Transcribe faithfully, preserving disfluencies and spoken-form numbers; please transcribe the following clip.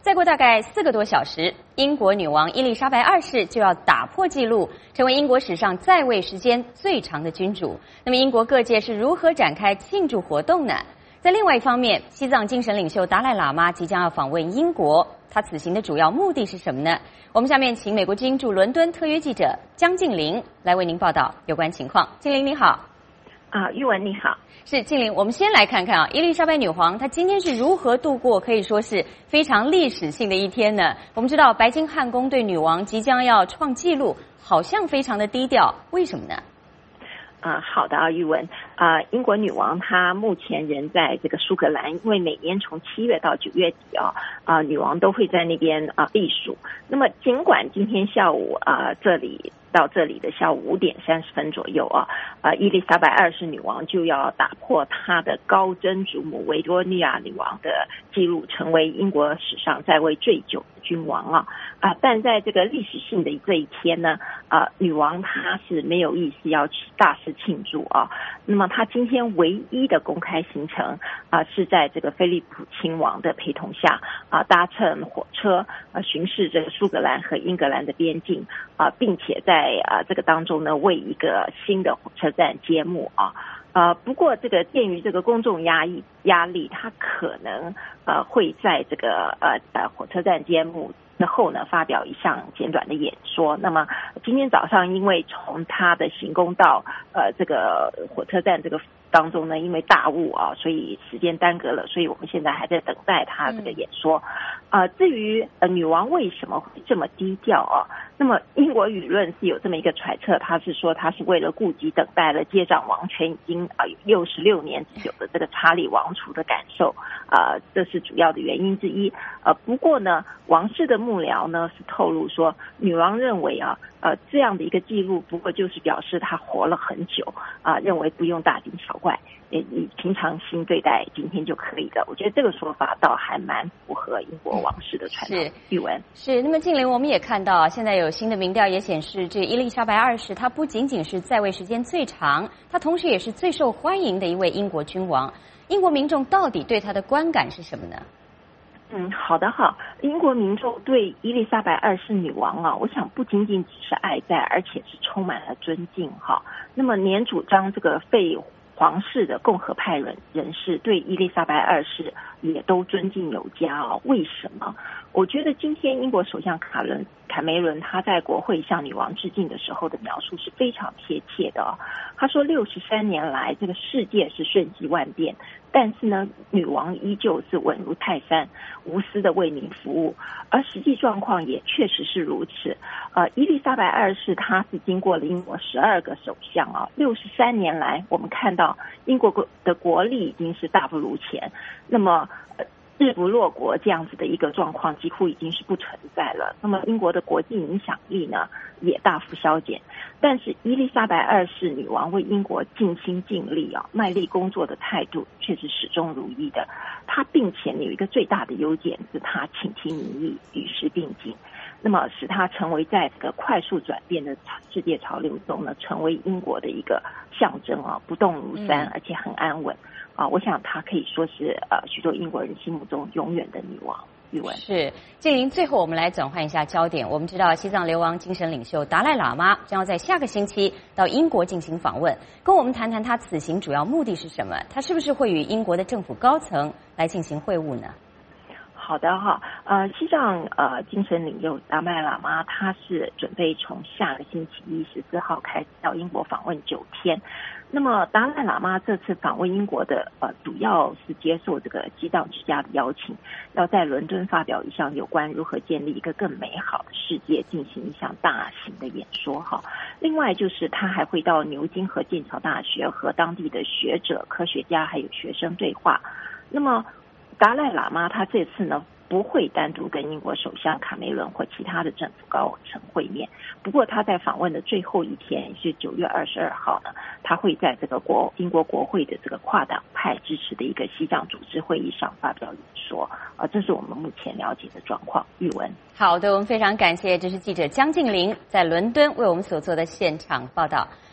再过大概四个多小时，英国女王伊丽莎白二世就要打破纪录，成为英国史上在位时间最长的君主。那么，英国各界是如何展开庆祝活动呢？在另外一方面，西藏精神领袖达赖喇嘛即将要访问英国，他此行的主要目的是什么呢？我们下面请美国之音驻伦敦特约记者江静玲来为您报道有关情况。静玲你好。 啊，玉文你好。 是静玲，我们先来看看啊，伊丽莎白女皇她今天是如何度过可以说是非常历史性的一天呢？我们知道白金汉宫对女王即将要创纪录，好像非常的低调，为什么呢？ 啊，好的啊，玉文啊，英国女王她目前人在这个苏格兰，因为每年从七月到九月底啊，啊，女王都会在那边啊避暑。那么，尽管今天下午啊这里。到这里的下午五点三十分左右啊，呃，伊丽莎白二世女王就要打破她的高曾祖母维多利亚女王的记录，成为英国史上在位最久的君王啊啊！但在这个历史性的这一天呢，啊，女王她是没有意思要大肆庆祝啊。那么她今天唯一的公开行程啊，是在这个菲利普亲王的陪同下啊，搭乘火车啊，巡视这个苏格兰和英格兰的边境啊，并且在在啊这个当中呢，为一个新的火车站揭幕啊，呃，不过这个鉴于这个公众压抑压力，它可能呃会在这个呃呃火车站揭幕之后呢，发表一项简短的演说。那么今天早上，因为从他的行宫到呃这个火车站这个当中呢，因为大雾啊，所以时间耽搁了，所以我们现在还在等待他这个演说。啊、呃，至于呃女王为什么会这么低调啊？那么英国舆论是有这么一个揣测，他是说他是为了顾及等待了接掌王权已经啊六十六年之久的这个查理王储的感受啊、呃，这是主要的原因之一。呃，不过呢，王室的幕僚呢是透露说，女王认为啊。呃，这样的一个记录，不过就是表示他活了很久啊、呃，认为不用大惊小怪，也以平常心对待今天就可以了。我觉得这个说法倒还蛮符合英国王室的传统。语文是。那么静玲，我们也看到现在有新的民调也显示，这伊丽莎白二世她不仅仅是在位时间最长，她同时也是最受欢迎的一位英国君王。英国民众到底对她的观感是什么呢？ 嗯，好的好。英国民众对伊丽莎白二世女王啊，我想不仅仅只是爱戴，而且是充满了尊敬哈。那么年主张这个废皇室的共和派人人士对伊丽莎白二世也都尊敬有加啊。为什么？我觉得今天英国首相卡伦卡梅伦他在国会向女王致敬的时候的描述是非常贴切的啊。他说六十三年来这个世界是瞬息万变，但是呢，女王依旧是稳如泰山，无私的为民服务，而实际状况也确实是如此。呃，伊丽莎白二世她是经过了英国十二个首相啊，六十三年来，我们看到英国的国力已经是大不如前，那么呃日不落国这样子的一个状况几乎已经是不存在了。那么英国的国际影响力呢也大幅消减，但是伊丽莎白二世女王为英国尽心尽力啊，卖力工作的态度却是始终如一的。她并且有一个最大的优点是她倾听民意，与时并进，那么使她成为在这个快速转变的世界潮流中呢，成为英国的一个象征啊，不动如山，而且很安稳。啊，我想她可以说是呃许多英国人心目中永远的女王。语文是静玲，最后我们来转换一下焦点。我们知道西藏流亡精神领袖达赖喇嘛将要在下个星期到英国进行访问，跟我们谈谈他此行主要目的是什么？他是不是会与英国的政府高层来进行会晤呢？ 好的哈，呃，西藏呃精神领袖达赖喇嘛他是准备从下个星期一十四号开始到英国访问九天。那么达赖喇嘛这次访问英国的呃，主要是接受这个西藏之家的邀请，要在伦敦发表一项有关如何建立一个更美好的世界进行一项大型的演说哈。另外就是他还会到牛津和剑桥大学和当地的学者、科学家还有学生对话。那么达赖喇嘛他这次呢不会单独跟英国首相卡梅伦或其他的政府高层会面，不过他在访问的最后一天，也是九月二十二号呢，他会在这个国英国国会的这个跨党派支持的一个西藏组织会议上发表演说。啊，这是我们目前了解的状况。玉文， 好的，我们非常感谢，这是记者江静玲在伦敦为我们所做的现场报道。